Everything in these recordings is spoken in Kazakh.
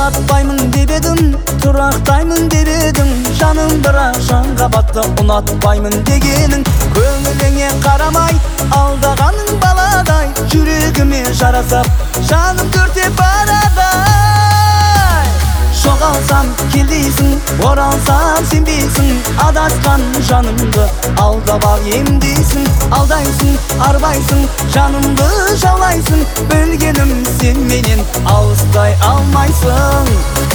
Ұнатпаймын деп едім, тұрақтаймын деп едім. Жаным бірақ жанға батты, ұнатпаймын дегенің. Көңіліңе қарамай, алдағаның баладай. Жүрегіме жарасап, жаным төртеп барадай. Жоғалсам кел дейсің, оралсам сенбейсің. Адасқан жанымды алдап ал емдейсің. Алдайсың, арбайсың, жанымды жаулайсың. Білгенім сен менен алыстай алмайсың.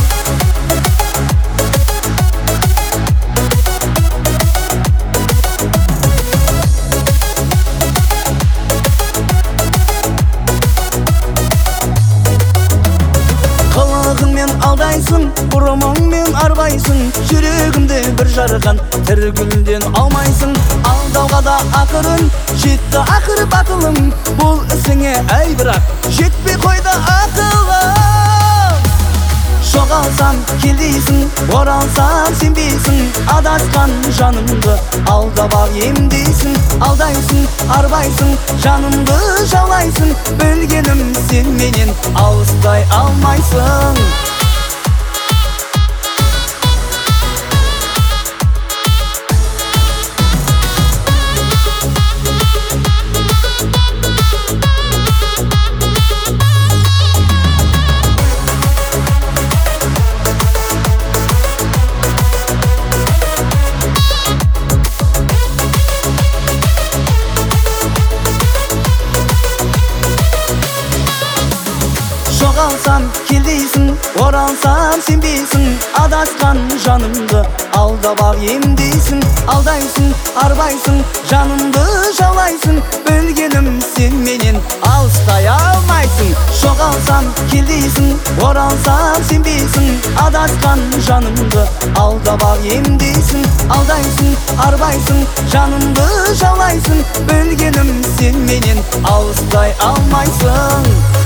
Қылығыңмен алдайсың, бұрымыңмен арбайсың. Жүрегімді бір жарған тірі гүлден алмайсың. Алдауға да ақырын жетті, ақыр батылың. Бұл ісіңе әй бірақ жетпей қойды ақылым. Жоғалсам кел дейсің, оралсам сенбейсің. Адасқан жанымды алдап ал емдейсің. Алдайсың, арбайсың, жанымды жаулайсың. Білгенім сен менен алыстай алмайсың. Жоғалсам кел дейсің, оралсам сенбейсің. Адасқан жанымды алдап ал емдейсің. Алдайсың, арбайсың, жанымды жаулайсың. Білгенім сен менен алыстай алмайсың. Жоғалсам кел дейсің, оралсам сенбейсің. Адасқан жанымды алдап ал емдейсің. Алдайсың, арбайсың, жанымды жаулайсың. Білгенім сен менен алыстай алмайсың.